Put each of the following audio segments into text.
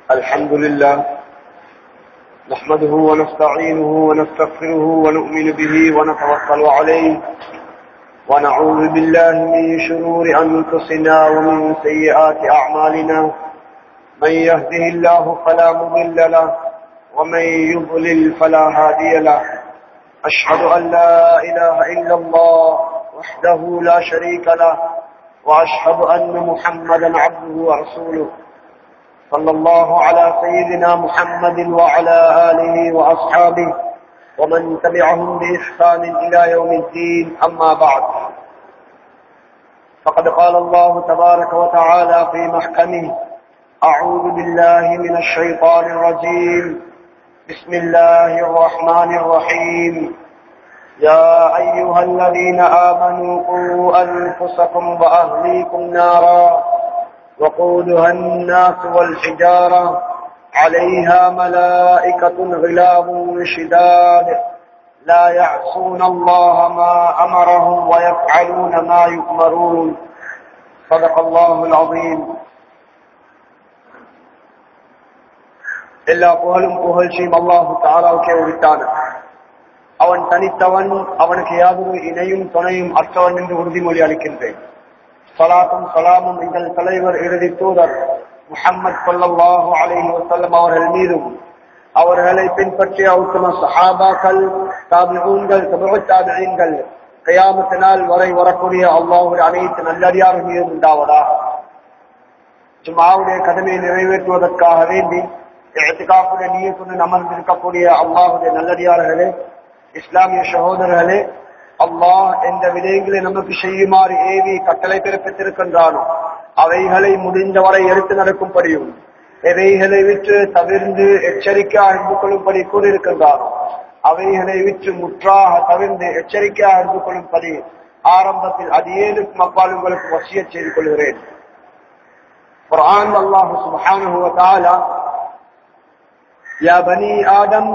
الحمد لله نحمده ونستعينه ونستغفره ونؤمن به ونتوكل عليه ونعوذ بالله من شرور أنفسنا ومن سيئات أعمالنا من يهده الله فلا مضل له ومن يضلل فلا هادي له أشهد أن لا إله إلا الله وحده لا شريك له وأشهد أن محمدا عبده ورسوله صلى الله على سيدنا محمد وعلى آله وأصحابه ومن تبعهم بإحسان إلى يوم الدين أما بعد فقد قال الله تبارك وتعالى في محكمه أعوذ بالله من الشيطان الرجيم بسم الله الرحمن الرحيم يا أيها الذين آمنوا قوا أنفسكم وأهليكم نارا وقودها الناس والحجارة عليها ملائكة غلاظ شداد لا يعصون الله ما أمرهم ويفعلون ما يؤمرون صدق الله العظيم. எல்லா புகழும் புகழ்ச்சியும் அல்லாஹு தஆலாவுக்கே உரித்தான. அவன் தனித்தவன், அவனுக்கு யாதொரு இணையும் துணையும் அற்றவன் என்று உறுதிமொழி அளிக்கின்றேன். ஸலாத்தும் ஸலாமும் எங்கள் தலைவர் இறுதி தூதர் முஹம்மது ஸல்லல்லாஹு அலைஹி வஸல்லம் அவர்கள் மீதும், அவர்களை பின்பற்றிய உத்தம ஸஹாபாக்கள், தாபிஊன்கள், தபூ தாபிஈன்கள், கியாமத் நாள் வரை வரக்கூடிய அல்லாஹ்வுடைய அனைத்து நல்லடியார்கள் மீதும் உண்டாவதாக. ஜும்ஆவுடைய கடமையை நிறைவேற்றுவதற்காக வேண்டி இஅ்திகாஃபுடைய நியத்துடன் அமர்ந்திருக்கக்கூடிய அல்லாஹ்வுடைய நல்லடியார்களே, இஸ்லாமிய சகோதரர்களே, அல்லாஹ் எந்த விடயங்களை நமக்கு செய்யுமாறு ஏவி கட்டளை பிறப்பித்திருக்கின்றானோ அவைகளை முடிந்தவரை எடுத்து நடக்கும்படியும், எவைகளை விற்று தவிர்ந்து எச்சரிக்கையாக இருந்து கொள்ளும்படி கூறியிருக்கின்றானோ அவைகளை விற்று முற்றாக தவிர்ந்து எச்சரிக்கையாக இருந்து கொள்ளும்படி ஆரம்பத்தில் அடியேனுக்கும் அப்பால் உங்களுக்கு வசியத் செய்து கொள்கிறேன். குர்ஆன் அல்லாஹ் சுப்ஹானஹு வ தஆலா யா பனி ஆதம்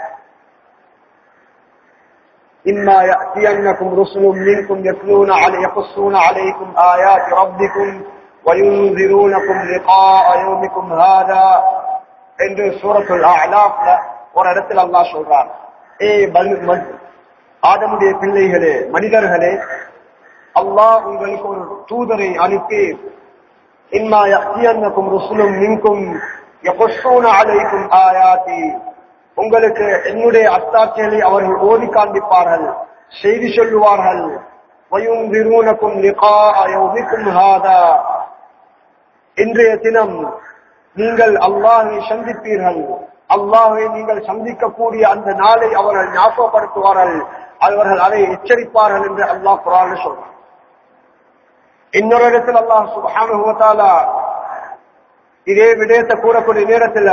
إما يأتينكم رسل منكم يقصون عليكم آيات ربكم وينذرونكم لقاء يومكم هذا என்று சூரத்துல் அஅலாஃப்ல ஒரு இடத்துல அல்லாஹ் சொல்றார், ஆதமுடைய பிள்ளைகளே, மனிதர்களே, அல்லாஹ் உங்களுக்கு ஒரு தூதரை அனுப்பி إما يأتينكم رسل منكم يقصون عليكم آياتي, உங்களுக்கு என்னுடைய அத்தாட்சிகளை அவர்கள் ஓதி காண்பிப்பார்கள், செய்தி சொல்லுவார்கள். வயுன்திரூனகும் லிகாஅ யௌமிக்கும் ஹாதா, இன்றைய தினம் நீங்கள் அல்லாஹ்வை சந்திப்பீர்கள், அல்லாஹ்வை நீங்கள் சந்திக்கக்கூடிய அந்த நாளை அவர்கள் ஞாபகப்படுத்துவார்கள், அவர்கள் அதை எச்சரிப்பார்கள் என்று அல்லாஹ் குர்ஆனில் சொல்றார். இன்னொரு இடத்தில் அல்லாஹ் சுப்ஹானஹு வ தஆலா இதே விடயத்தை கூறக்கூடிய நேரத்தில்,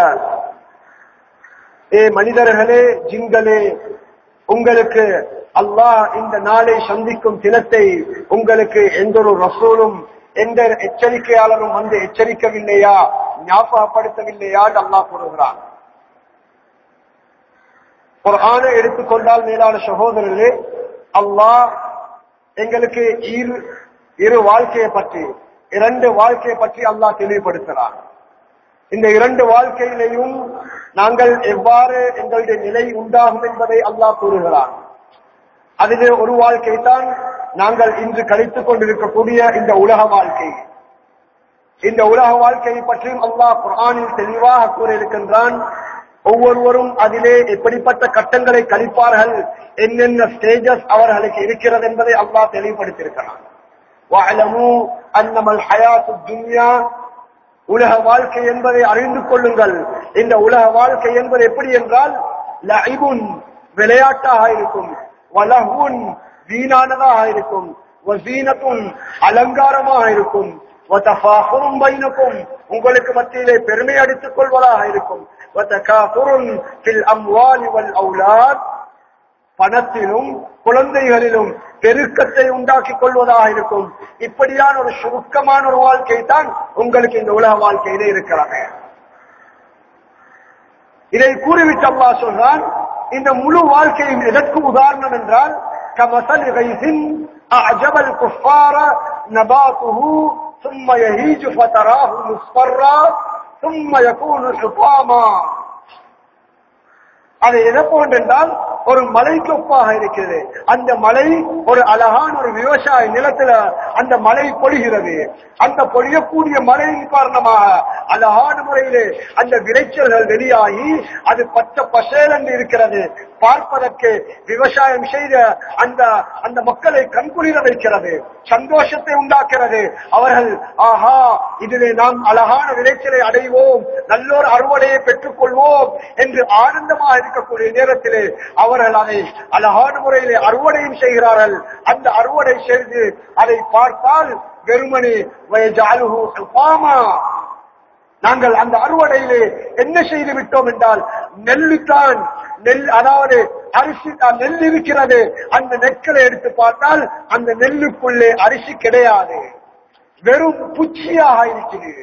மனிதர்களே, ஜின்களே, உங்களுக்கு அல்லாஹ் இந்த நாளை சந்திக்கும் தினத்தை உங்களுக்கு எந்த ஒரு ரசூலும் எந்த எச்சரிக்கையாளரும் வந்து எச்சரிக்கவில்லையா, ஞாபகப்படுத்தவில்லையா என்று அல்லாஹ் கூறுகிறான். குர்ஆனை எடுத்துக்கொண்டால் மேலான சகோதரர்களே, அல்லாஹ் எங்களுக்கு இரு வாழ்க்கையை பற்றி, இரண்டு வாழ்க்கையை பற்றி அல்லாஹ் தெளிவுபடுத்துகிறான். இந்த இரண்டு வாழ்க்கையிலையும் நாங்கள் எவ்வாறு எங்களுடைய நிலை உண்டாகும் என்பதை அல்லாஹ் கூறுகிறான். அதிலே ஒரு வாழ்க்கை தான் நாங்கள் இன்று கழித்துக் கொண்டிருக்கக்கூடிய இந்த உலக வாழ்க்கை. இந்த உலக வாழ்க்கையை பற்றியும் அல்லாஹ் குர்ஆனில் தெளிவாக கூறியிருக்கின்றான். ஒவ்வொருவரும் அதிலே எப்படிப்பட்ட கட்டங்களை கழிப்பார்கள், என்னென்ன ஸ்டேஜஸ் அவர்களுக்கு இருக்கிறது என்பதை அல்லாஹ் தெளிவுபடுத்தியிருக்கிறான். வஅலமு அன்னமல் ஹயாத்துத் துன்யா, உலக வாழ்க்கை என்பதை அறிந்து கொள்ளுங்கள். இந்த உலக வாழ்க்கை என்பது எப்படி என்றால், லஇபுன் விளையாட்டாக இருக்கும், வலஹுன் வீணானதாக இருக்கும், வஸீனத்துன் அலங்காரமாக இருக்கும், வதஃபாஹுரும் பைனக்கும் உங்களுக்கு மத்தியிலே பெருமை அடித்துக் கொள்வதாக இருக்கும், வதகாஃபுருன் ஃபில் அம்வாலி வல் அவுலாத் பணத்திலும் குழந்தைகளிலும் பெருக்கத்தை உண்டாக்கிக் கொள்வதாக இருக்கும். இப்படியான ஒரு சுருக்கமான ஒரு வாழ்க்கை தான் உங்களுக்கு இந்த உலக வாழ்க்கையிலே இருக்கிறாங்க. இதை கூறிவிட்டு அல்லாஹ் சொல்றான், இந்த முழு வாழ்க்கையும் எதற்கு உதாரணம் என்றால், கமஸலி கைஸின் அஅஜபல் குஃபார நபாத்துஹு ثم يهيج فتراه مصفرا ثم يكون حطاما. அது எதை போன்றென்றால் ஒரு மலைக்கு ஒப்பாக இருக்கிறது. அந்த மலை ஒரு அழகான ஒரு விவசாய நிலத்துல அந்த மலை பொழிகிறது. அந்த பொழியக்கூடிய மழையின் காரணமாக அழகான முறையிலே அந்த விளைச்சல்கள் வெளியாகி அது பச்சை பசேலென்று இருக்கிறது. பார்ப்பதற்கு விவசாயம் செய்த அந்த மக்களை கண்குளிர வைக்கிறது, சந்தோஷத்தை உண்டாக்குறது. அவர்கள் ஆஹா, இதிலே நாம் அழகான விளைச்சலை அடைவோம், நல்லோர் அறுவடையை பெற்றுக் கொள்வோம் என்று ஆனந்தமாக இருக்கக்கூடிய நேரத்திலே அவர்கள் அதை அழகான முறையிலே அறுவடையும் செய்கிறார்கள். அந்த அறுவடை செய்து அதை பார்த்தால் வெறுமனே வயஜாலுஹு ஹுதாமா. நாங்கள் அந்த அறுவடையிலே என்ன செய்து விட்டோம் என்றால் நெல்லுத்தான், அதாவது அரிசி நெல் இருக்கிறது. அந்த நெற்களை எடுத்து பார்த்தால் அந்த நெல்லுக்குள்ளே அரிசி கிடையாது, வெறும் புச்சியாக இருக்கிறது.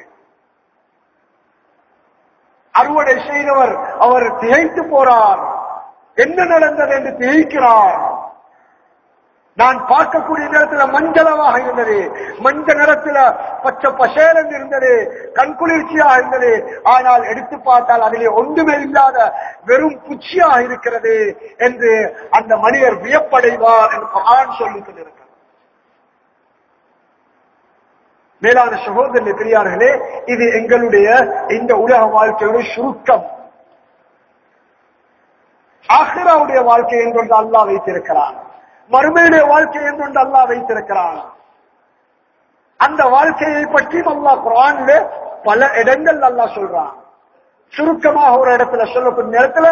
அறுவடை செய்தவர் அவர் திகைத்து போறார், என்ன நடந்தது என்று திகைக்கிறார். நான் பார்க்கக்கூடிய நேரத்தில் மஞ்சளவாக இருந்தது, மஞ்ச நிறத்தில் பச்சை பசேலன் இருந்தது, கண்குளிர்ச்சியாக இருந்தது. ஆனால் எடுத்து பார்த்தால் அதிலே ஒன்றுமே இல்லாத வெறும் புச்சியாக இருக்கிறது என்று அந்த மனிதர் வியப்படைவார் என்று குர்ஆன் சொல்லிக் கொண்டிருக்கிறார். மேலான சகோதரர்களே, பெரியார்களே, இது எங்களுடைய இந்த உலக வாழ்க்கையுடைய சுருக்கம். ஆখিরাவுடைய வாழ்க்கை என்று அல்லாஹ் வைத்திருக்கிறான், மறுமையுடைய வாழ்க்கை என்று அல்லாஹ் வைத்திருக்கிறான். அந்த வாழ்க்கையை பற்றி அல்லாஹ் குர்ஆனிலே பல இடங்கள் அல்லாஹ் சொல்றான். சுருக்கமாக ஒரு இடத்துல சொல்லக்கூடிய நேரத்தில்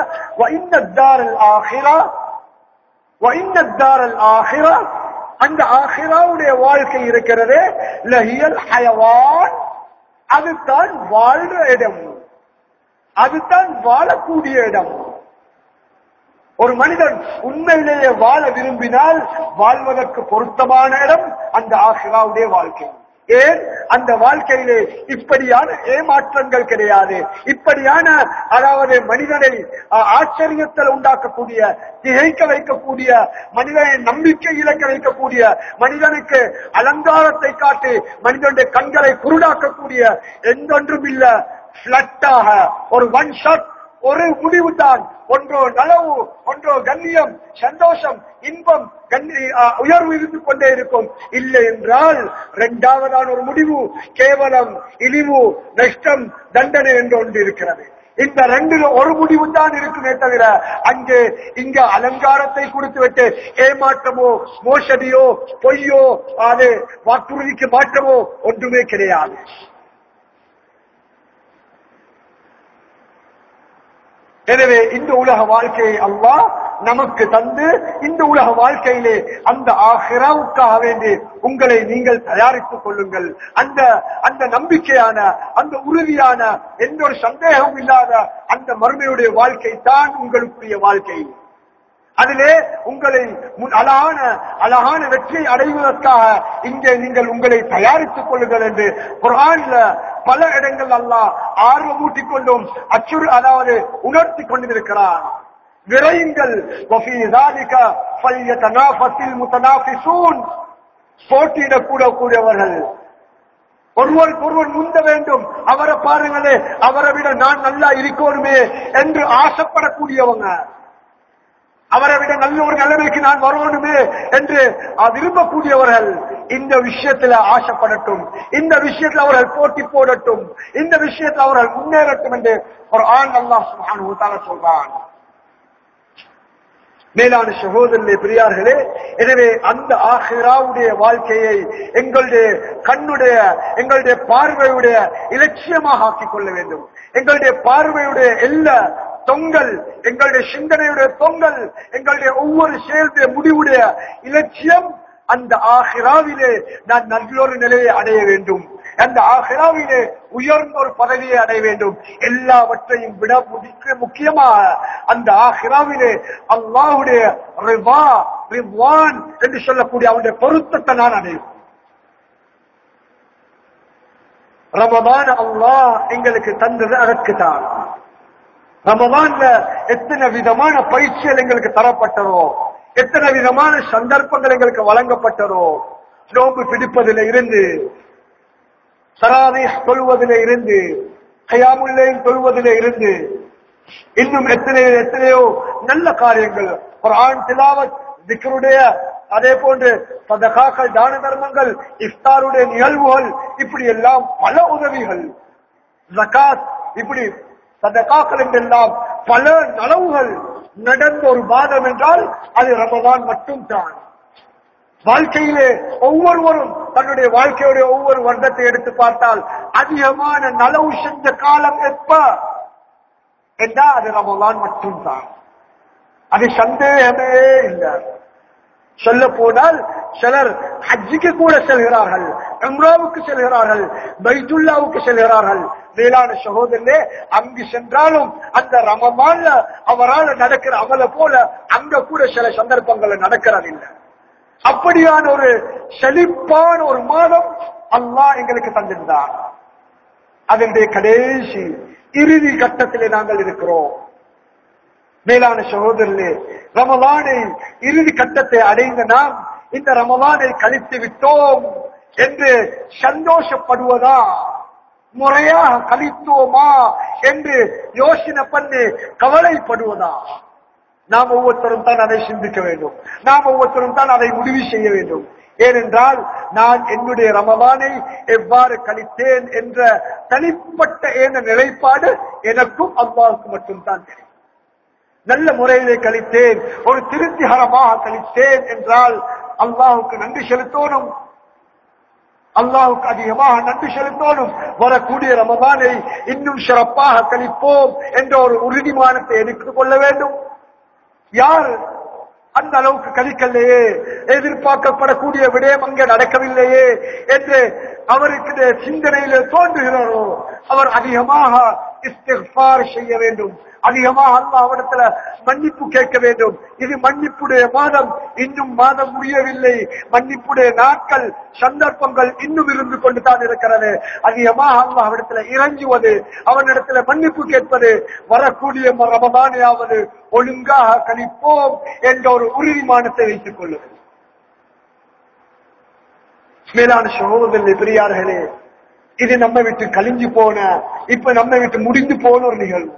அந்த ஆখিরাவுடைய வாழ்க்கை இருக்கிறது, லஹியல் ஹயவான், அதுதான் வாழ்ற இடம், அதுதான் வாழக்கூடிய இடம். ஒரு மனிதன் உண்மையிலேயே வாழ விரும்பினால் வாழ்வதற்கு பொருத்தமான இடம் அந்த ஆখিরাவுடைய வாழ்க்கை. ஏன்? அந்த வாழ்க்கையிலே இப்படியான ஏமாற்றங்கள் கிடையாது, இப்படியான அதாவது மனிதனை ஆச்சரியத்தில் உண்டாக்கக்கூடிய, திகைக்க வைக்கக்கூடிய, மனிதனை நம்பிக்கை இழக்க வைக்கக்கூடிய, மனிதனுக்கு அலங்காரத்தை காட்டி மனிதனுடைய கண்களை குருடாக்கக்கூடிய எந்தொன்றும் இல்ல. பிளட்டாக ஒரு ஒன் ஷாட், ஒரு முடிவு தான். ஒன்றோ நலவு, ஒன்றோ கண்ணியம், சந்தோஷம், இன்பம், உயர்வு இருந்து கொண்டே இருக்கும். இல்லை என்றால் இரண்டாவதான ஒரு முடிவு கேவலம், இழிவு, நஷ்டம், தண்டனை என்று ஒன்று இருக்கிறது. இந்த ரெண்டுல ஒரு முடிவு தான் இருக்குமே தவிர அங்கே இங்க அலங்காரத்தை கொடுத்து விட்டு ஏமாற்றமோ, மோசடியோ, பொய்யோ, அது வாக்குறுதிக்கு மாற்றமோ ஒன்றுமே கிடையாது. எனவே இந்த உலக வாழ்க்கையை அல்லாஹ் நமக்கு தந்து, இந்த உலக வாழ்க்கையிலே அந்த ஆখিরাவுக்காக வேண்டி உங்களை நீங்கள் தயாரித்துக் கொள்ளுங்கள். அந்த நம்பிக்கையான, அந்த உறுதியான, எந்த ஒரு சந்தேகமும் இல்லாத அந்த மறுமையுடைய வாழ்க்கை தான் உங்களுக்குரிய வாழ்க்கை. அதிலே உங்களை அழகான வெற்றியை அடைவதற்காக இங்கே நீங்கள் உங்களை தயாரித்துக் கொள்ளுங்கள் என்று குர்ஆன்ல பல இடங்கள் அல்லாஹ் ஆர்வமூட்டிக் கொண்டும் அதாவது உணர்த்தி கொண்டிருக்கிறார். விரையுங்கள், வஃபீ ஸாலிக ஃபல்யதனாஃபஸில் முத்தனாஃபிஸூன், போட்டியிடக்கூடியவர்கள், ஒருவர் முந்த வேண்டும், அவரை பாருங்களே, அவரை விட நான் நல்லா இருக்கணுமே என்று ஆசைப்படக்கூடியவங்க, அவரை விட நல்ல ஒரு நிலைமைக்கு நான் வரணுமே என்று விரும்பக்கூடியவர்கள் இந்த விஷயத்தில் ஆசைப்படட்டும், இந்த விஷயத்தில் அவர்கள் போட்டி போடட்டும், இந்த விஷயத்தில் அவர்கள் முன்னேறட்டும் என்று குர்ஆன் அல்லாஹ் சுப்ஹானஹு வ தஆலா சொல்றான். மேலான சகோதரர்களே, பெரியார்களே, எனவே அந்த ஆখিরাவுடைய வாழ்க்கையை எங்களுடைய கண்ணுடைய, எங்களுடைய பார்வையுடைய இலட்சியமாக ஆக்கிக் கொள்ள வேண்டும். எங்களுடைய பார்வையுடைய எல்லா தொங்கல், எங்களுடைய சிந்தனையுடைய தொங்கல், எங்களுடைய ஒவ்வொரு செயலுடைய முடிவுடைய இலட்சியம் அந்த ஆখিরাவிலே நான் நல்லொரு நிலையை அடைய வேண்டும், அந்த ஆখিরাவிலே உயர்ந்த ஒரு பதவியை அடைய வேண்டும். எல்லாவற்றையும் விட முக்கியமாக அந்த ஆখিরাவிலே அல்லாஹ்வுடைய ரிவா, ரிவ்வான் என்று சொல்லக்கூடிய அவருடைய பொருத்தத்தை நான் அடையும். ரமதான் அல்லாஹ் எங்களுக்கு தந்தது அதற்கு தான். ரமதான்ல எத்தனை விதமான பயிற்சிகள் எங்களுக்கு தரப்பட்டதோ, எத்தனை விதமான சந்தர்ப்பங்கள் எங்களுக்கு வழங்கப்பட்டதோ, நோன்பு பிடிப்பதில் இருந்து, தராவீஹ் தொழுவதில் இருந்து, கியாமுல் லைல் தொழுவதிலே இருந்து இன்னும் எத்தனையோ நல்ல காரியங்கள், குர்ஆன் திலாவத், திக்ருடைய, அதே போன்று சதகாக்கள், தான தர்மங்கள், இஃப்தாருடைய நிகழ்வுகள், இப்படி எல்லாம் பல உதவிகள், ஜகாத், இப்படி சதகாக்கள் என்றெல்லாம் பல நலவுகள் நடந்த ஒரு மாதம் என்றால் அது ரமதான் மட்டும் தான். வாழ்க்கையிலே ஒவ்வொருவரும் தன்னுடைய வாழ்க்கையுடைய ஒவ்வொரு வருடத்தை எடுத்து பார்த்தால் அதிகமான நலவு செஞ்ச காலம் எப்ப என்றால் அது ரமதான் மட்டும்தான். அது சந்தேகமே இல்லை. சொல்ல போனால் சிலர் ஹஜ்ஜுக்கு கூட செல்கிறார்கள், உம்ராவுக்கு செல்கிறார்கள், பைத்துல்லாவுக்கு செல்கிறார்கள். மேலான சகோதரனே, அங்கு சென்றாலும் அந்த ரமதான்ல அவரால் நடக்கிற அமல போல அங்க கூட சில சந்தர்ப்பங்கள் நடக்கிறதில்லை. அப்படியான ஒரு செழிப்பான ஒரு மாதம் அல்லாஹ் எங்களுக்கு தந்திருந்தார். அதனுடைய கடைசி இறுதி கட்டத்திலே நாங்கள் இருக்கிறோம். மேலான சகோதரர்களே, ரமலானை இறுதி கட்டத்தை அடைந்த நாம் இந்த ரமலானை கழித்து விட்டோம் என்று சந்தோஷப்படுவதா, முறையாக கழித்தோமா என்று யோசனை பண்ணி கவலைப்படுவதா? நாம் ஒவ்வொருத்தரும் தான் அதை சிந்திக்க வேண்டும். நாம் ஒவ்வொருத்தரும் தான் அதை முடிவு செய்ய வேண்டும். ஏனென்றால் நான் என்னுடைய ரமலானை எவ்வாறு கழித்தேன் என்ற தனிப்பட்ட நிலைப்பாடு எனக்கும் அல்லாஹ்வுக்கு மட்டும்தான் தெரியும். நல்ல முறையிலே கழித்தேன், ஒரு திருப்திகரமாக கழித்தேன் என்றால் அல்லாஹ்வுக்கு நன்றி செலுத்தணும். அல்லாஹ்வுக்கு அதிகமாக நன்றி செலுத்தணும். வரக்கூடிய ரமலானை இன்னும் சிறப்பாக கழிப்போம் என்ற ஒரு உறுதிமானத்தை எடுத்துக் கொள்ள வேண்டும். யார் அந்த அளவுக்கு கழிக்கலையே, எதிர்பார்க்கப்படக்கூடிய விடயம் அங்கே நடக்கவில்லையே என்று அவருக்கு சிந்தனையில தோன்றுகிறாரோ அவர் அதிகமாக இஸ்திக்ஃபார் செய்ய வேண்டும். அதிகமாக அல்லாஹ்விடத்துல மன்னிப்பு கேட்க வேண்டும். இது மன்னிப்புடைய மாதம், இன்னும் மாதம் முடியவில்லை. மன்னிப்புடைய நாட்கள், சந்தர்ப்பங்கள் இன்னும் இருந்து கொண்டு தான் இருக்கிறது. அதிகமாக அல்லாஹ்விடத்துல இறங்குவது, அவனிடத்துல மன்னிப்பு கேட்பது, வரக்கூடிய ரமதானையாவது ஒழுங்காக கழிப்போம் என்ற ஒரு உறுதிமானத்தை வைத்துக் கொள்ளுவது. மேலான சகோதரர்களே, பெரியார்களே, இது நம்ம விட்டு கழிஞ்சு போன, இப்ப நம்ம விட்டு முடிந்து போன ஒரு நிகழ்வு.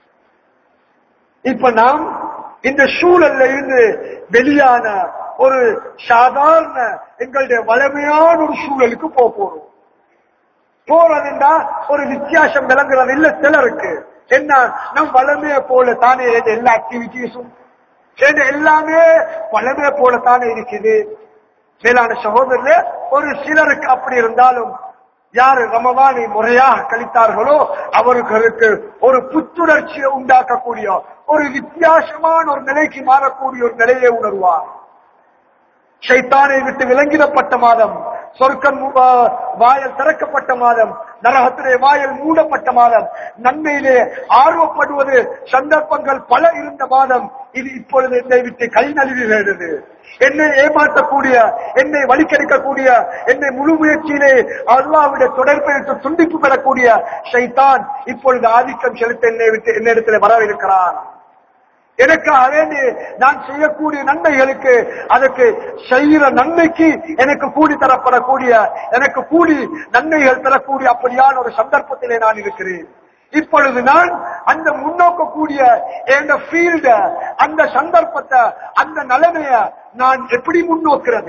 இப்ப நாம் இந்த சூழல்ல இருந்து வெளியான ஒரு சாதாரண எங்களுடைய வளமையான ஒரு சூழலுக்கு போறோம். போறதுண்டா ஒரு வித்தியாசம் விளங்குறது இல்ல சிலருக்கு. என்ன, நம் வளமையை போல தானே எல்லா ஆக்டிவிட்டிஸும் எல்லாமே வளமையை போல தானே இருக்குது. மேலான சகோதரர்களே, ஒரு சிலருக்கு அப்படி இருந்தாலும் யாரு ரமதானை முறையாக கழித்தார்களோ அவர்களுக்கு ஒரு புத்துணர்ச்சியை உண்டாக்கக்கூடிய ஒரு வித்தியாசமான ஒரு நிலைக்கு மாறக்கூடிய ஒரு நிலையை உணர்வார். ஷைத்தானை விட்டு விலங்கிடப்பட்ட மாதம், சொர்க்கம் வாயல் திறக்கப்பட்ட மாதம், நரகத்திலே வாயல் மூடப்பட்ட மாதம், நன்மையிலே ஆர்வப்படுவது சந்தர்ப்பங்கள் பல இருந்த மாதம். இது இப்பொழுது என்னை விட்டு கை நழுவுகிறது. என்னை ஏமாற்றக்கூடிய, என்னை வழிக்கெடுக்கக்கூடிய, என்னை முழு முயற்சியிலே அல்லாஹ்வுடைய தொடர்பை துண்டிப்பு பெறக்கூடிய ஷைத்தான் இப்பொழுது ஆதிக்கம் செலுத்த என்னிடத்தில் வரவிருக்கிறான். எனக்காக வேண்டி நான் செய்யக்கூடிய நன்மைகளுக்கு, அதற்கு செய்கிற நன்மைக்கு எனக்கு கூலி தரப்படக்கூடிய, எனக்கு கூலி நன்மைகள் தரக்கூடிய அப்படியான ஒரு சந்தர்ப்பத்திலே நான் இருக்கிறேன். இப்பொழுது நான் அந்த முன்னோக்கக்கூடிய ஃபீல்ட, அந்த சந்தர்ப்பத்தை, அந்த நிலைமைய நான் எப்படி முன்னோக்கிறது?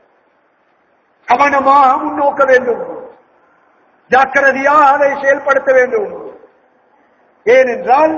கவனமாக முன்னோக்க வேண்டும், ஜாக்கிரதையாக அதை செயல்படுத்த வேண்டும். ஏனென்றால்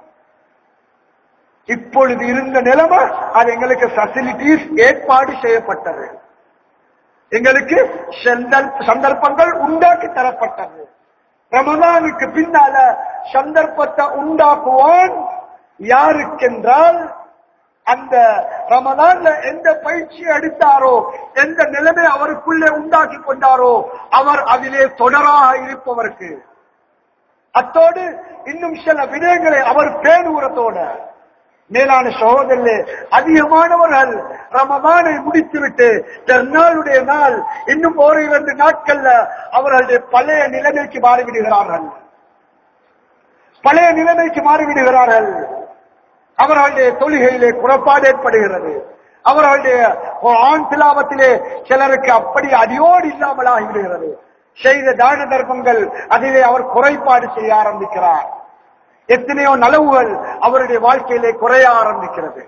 இப்பொழுது இருந்த நிலைமை அது எங்களுக்கு ஃபெசிலிட்டிஸ் ஏற்பாடு செய்யப்பட்டது, எங்களுக்கு சந்தர்ப்பங்கள் உண்டாக்கி தரப்பட்டது. ரமதானுக்கு பின்னால சந்தர்ப்பத்தை உண்டாக்குவான் யாருக்கென்றால் அந்த ரமதான்ல எந்த பயிற்சி எடுத்தாரோ, எந்த நிலைமை அவருக்குள்ளே உண்டாக்கி கொண்டாரோ அவர் அதிலே தொடராக இருப்பவருக்கு. அத்தோடு இன்னும் சில விடயங்களை அவர் பேணுறத்தோட. மேலான சகோதரர்களே, அதிகமானவர்கள் ரமதானை முடித்துவிட்டு பெருநாளுடைய நாள் இன்னும் ஒரு 2 நாட்கள்ல அவர்களுடைய பழைய நிலைமைக்கு மாறிவிடுகிறார்கள். பழைய நிலைமைக்கு மாறிவிடுகிறார்கள். அவர்களுடைய தொழுகையிலே குறைபாடு ஏற்படுகிறது. அவர்களுடைய ஆண் திலாவத்திலே சிலருக்கு அப்படி அடியோடு இல்லாமல் ஆகிவிடுகிறது. செய்த தான தர்மங்கள் அதிலே அவர் குறைபாடு செய்ய ஆரம்பிக்கிறார். எத்தனையோ நலவுகள் அவருடைய வாழ்க்கையிலே குறைய ஆரம்பிக்கிறது.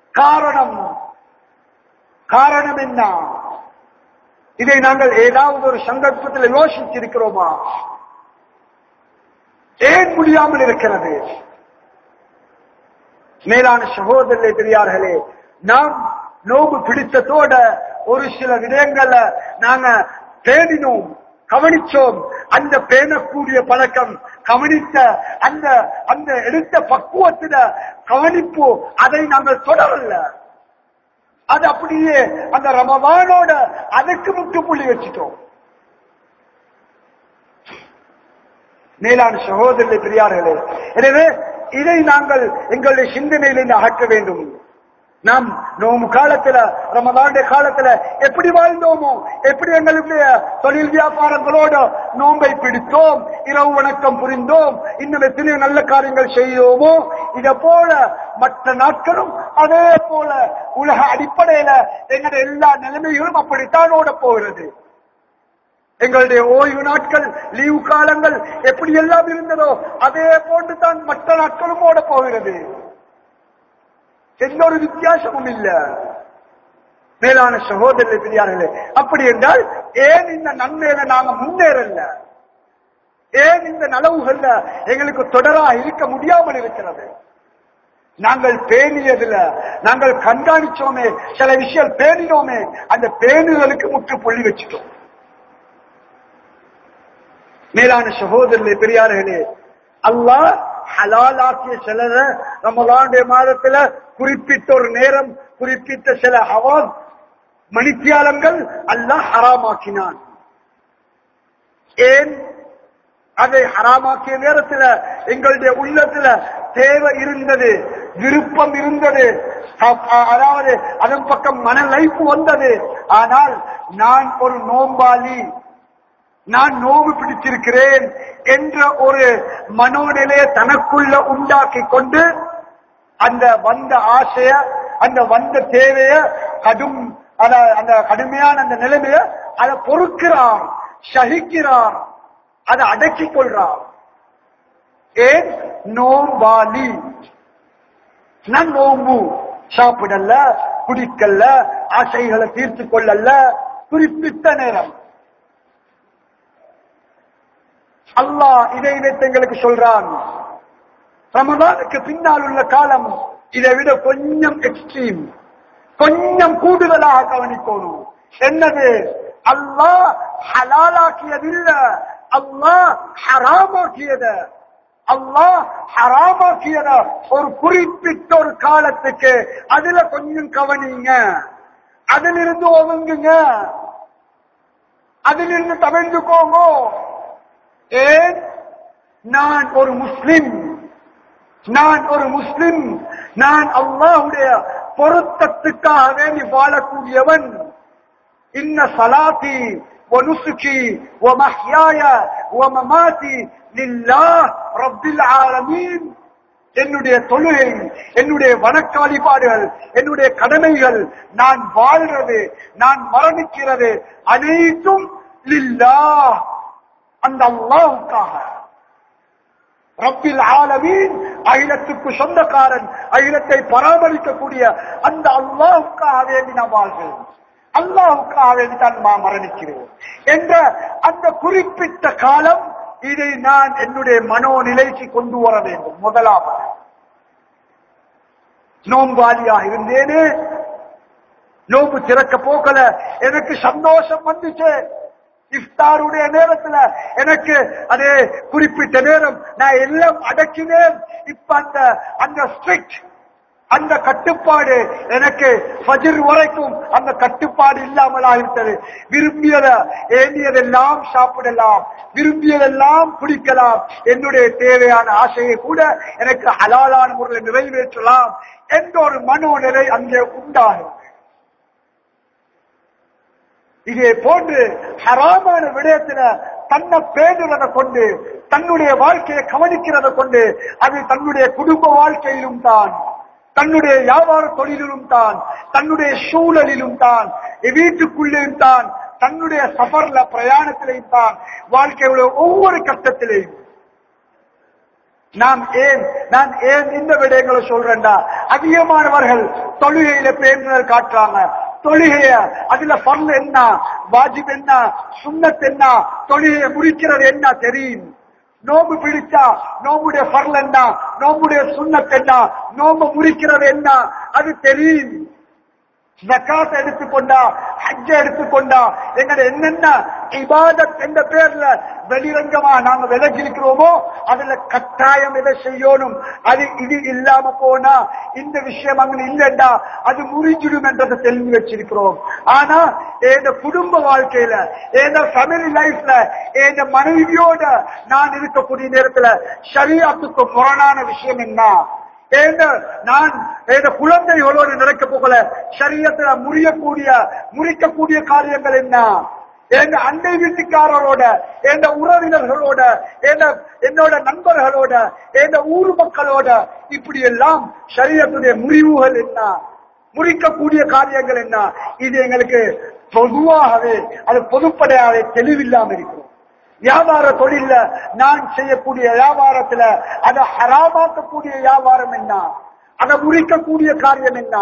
காரணம் என்ன? இதை நாங்கள் ஏதாவது ஒரு சந்தர்ப்பத்தில் யோசிச்சிருக்கிறோமா? ஏன் முடியாமல் இருக்கிறது? மேலான சகோதரர்களே, பெரியார்களே, நாம் நோம்பு பிடித்ததோட ஒரு சில விடயங்களை நாங்க பேணினோம், கவனிச்சோம். அந்த பேணக்கூடிய பழக்கம், கவனித்த அந்த எடுத்த பக்குவத்தில கவனிப்பு, அதை நாங்கள் தொடரல. அது அப்படியே அந்த ரமதானோட அதுக்கு முற்றுப்புள்ளி வச்சுட்டோம். மேலான சகோதரர்களே, பெரியார்களே, எனவே இதை நாங்கள் எங்களுடைய சிந்தனையிலிருந்து அகற்ற வேண்டும். நாம் நோம்பு காலத்துல, ரமதானுடைய காலத்துல எப்படி வாழ்ந்தோமோ, எப்படி எங்களுடைய தொழில் வியாபாரங்களோடு நோன்பை பிடித்தோம், இரவு வணக்கம் புரிந்தோம், இன்னும் எத்தனையோ நல்ல காரியங்கள் செய்தோமோ, இதை போல மற்ற நாட்களும் அதே போல உலக அடிப்படையில எங்களுடைய எல்லா நிலைமைகளும் அப்படித்தான் ஓட போகிறது. எங்களுடைய ஓய்வு நாட்கள், லீவு காலங்கள் எப்படி எல்லாம் இருந்ததோ அதே போன்று தான் மற்ற நாட்களும் ஓட போகிறது. எந்த ஒரு வித்தியாசமும் இல்ல. மேலான சகோதரர்களே, பெரியார்களே, அப்படி என்றால் ஏன் இந்த நன்மையில நாங்க முன்னேறல? ஏன் இந்த நலவுகள்ல எங்களுக்கு தொடரா இருக்க முடியாமல் இருக்கிறது? நாங்கள் பேணியதுல, நாங்கள் கண்காணிச்சோமே, சில விஷயம் பேணினோமே, அந்த பேணுதலுக்கு முற்றுப்புள்ளி வச்சுட்டோம். மேலான சகோதரர்களே, பெரியார்களே, அல்லாஹ் ஹலாலாக்கிய சிலர ரமலானுடைய மாதத்துல குறிப்பிட்ட ஒரு நேரம், குறிப்பிட்ட சில ஹவாஸ் மணித்தியாலங்கள் அல்லாஹ் ஹராமாக்கினான். ஏன் அதை ஹராமாக்கிய நேரத்துல எங்களுடைய உள்ளத்துல தேவை இருந்தது, விருப்பம் இருந்தது, அதாவது அதன் பக்கம் மன லைஃப் வந்தது. ஆனால் நான் ஒரு நோம்பாளி, நான் நோவு பிடிச்சிருக்கிறேன் என்ற ஒரு மனோநிலையை தனக்குள்ள உண்டாக்கி கொண்டு அந்த வந்த ஆசைய, அந்த வந்த தேவைய, அந்த கடுமையான அந்த நிலைமைய அதை பொறுக்கிறார், சகிக்கிறார், அதை அடக்கிக் கொள்றார். ஏன்? நோம்பாளி. நான் நோம்பு சாப்பிடல, குடிக்கல்ல, ஆசைகளை தீர்த்து கொள்ளல, குறிப்பிட்ட நேரம். அல்லாஹ் இதை வைத்து எங்களுக்கு சொல்றான், ரமதானுக்கு பின்னால் உள்ள காலம் இதை விட கொஞ்சம் எக்ஸ்ட்ரீம், கொஞ்சம் கூடுதலாக கவனிக்கணும். என்னது? அல்லாஹ் ஹலாலாக்கியதில்ல, அல்லாஹ் ஹராமாக்கியத. அல்லாஹ் ஹராமாக்கியத ஒரு குறிப்பிட்ட ஒரு காலத்துக்கு, அதுல கொஞ்சம் கவனிங்க, அதிலிருந்து ஒதுங்குங்க, அதிலிருந்து தவிர்த்துக்கோங்க. ஏன்? நான் ஒரு முஸ்லிம், நான் அல்லாஹ்வுடைய பொருத்தத்துக்காக வேண்டி வாழக்கூடியவன். இன்ன ஸலாத்தி வ நுசுகி வ மஹ்யாய வ மமாத்தி லில்லாஹ் ரப்பில் ஆலமீன். என்னுடைய தொழுகை, என்னுடைய வணக்க வழிபாடுகள், என்னுடைய கடமைகள், நான் வாழ்றது, நான் மரணிக்கிறது அனைத்தும் லில்லாஹ், அந்த அல்லாஹ்வுக்காக. ரப்பில் ஆலமீன், அகிலத்துக்கு சொந்தக்காரன், அகிலத்தை பராமரிக்கக்கூடிய அந்த அல்லாஹ்வுக்காக வேண்டி நான் வாழ்கிறேன், அல்லாஹ்வுக்காக வேண்டி தான் நான் மரணிக்கிறேன் என்ற அந்த குறிப்பிட்ட காலம், இதை நான் என்னுடைய மனோநிலைக்கு கொண்டு வர வேண்டும். முதலாவது, நோம்பாளியாக இருந்தேனே, நோம்பு திறக்க போக்கல, எனக்கு சந்தோஷம் வந்துச்சு. இஃப்தாருடைய நேரத்துல எனக்கு அதே குறிப்பிட்ட நேரம் நான் எல்லாம் அடக்கினேன். இப்ப அந்த ஸ்ட்ரிக்ட், அந்த கட்டுப்பாடு எனக்கு ஃபஜ்ர் வரைக்கும் அந்த கட்டுப்பாடு இல்லாமல் ஆகிவிட்டது. விரும்பியத ஏந்தியதெல்லாம் சாப்பிடலாம், விரும்பியதெல்லாம் குடிக்கலாம், என்னுடைய தேவையான ஆசையை கூட எனக்கு ஹலாலான முறையில் நிறைவேற்றலாம் என்ற ஒரு மனோநிலை அங்கே உண்டாகும். இதே போன்று ஹராமான விடயத்துல தன்னை பேணுறதை கொண்டு, தன்னுடைய வாழ்க்கையை கவனிக்கிறதை கொண்டு, அது தன்னுடைய குடும்ப வாழ்க்கையிலும் தான், தன்னுடைய வியாபார தொழிலிலும் தான், தன்னுடைய சூழலிலும் தான், வீட்டுக்குள்ளேயும் தான், தன்னுடைய சஃபர்ல பிரயாணத்திலையும் தான், வாழ்க்கையுடைய ஒவ்வொரு கட்டத்திலையும். நான் ஏன் இந்த விடயங்களை சொல்றேன்டா, அதிகமானவர்கள் தொழுகையில பேருந்தல் காட்டுறாங்க. தொழுகைய அதுல ஃபர்ல் என்ன, வாஜிப் என்ன, சுன்னத் என்ன, தொழுகையை முடிக்கிறது என்ன தெரியும். நோம்பு பிடிச்சா நோம்புடைய ஃபர்ல் என்ன, நோம்புடைய சுன்னத் என்ன, நோம்பு முடிக்கிறது என்ன அது தெரியும். ஜகாத் எடுத்துக்கொண்டா, ஹஜ்ஜ எடுத்துக்கொண்டா, எங்கட என்னென்ன இபாதத் என்ற பேர்ல வெளிரங்கமா நாங்க விலகி இருக்கிறோமோ அதுல கட்டாயம் எதை செய்யணும். அது இது இல்லாம போனா, இந்த விஷயம் அங்க இல்லைண்டா அது முறிஞ்சிடும் என்றதை தெரிஞ்சு வச்சிருக்கிறோம். ஆனா என் குடும்ப வாழ்க்கையில, என் ஃபேமிலி லைஃப்ல, என் மனைவியோட நான் இருக்கக்கூடிய நேரத்துல ஷரீஅத்துக்கு முரணான விஷயம் என்ன, நான் குழந்தைகளோடு நடக்க போகல ஷரியத்துல முறிக்கக்கூடிய காரியங்கள் என்ன, என் அண்டை வீட்டுக்காரரோட, என் உறவினர்களோட, என்னோட நண்பர்களோட, என் ஊர் மக்களோட, இப்படி எல்லாம் ஷரியத்துடைய முறிவுகள் என்ன, முறிக்கக்கூடிய காரியங்கள் என்ன, இது எங்களுக்கு பொதுவாகவே அது பொதுப்படையாவே தெளிவில்லாம இருக்கிறோம். வியாபார தொழில நான் செய்யக்கூடிய வியாபாரத்துல அதை ஹராமாக்கக்கூடிய வியாபாரம் என்ன, அதை முறிக்கக்கூடிய காரியம் என்ன,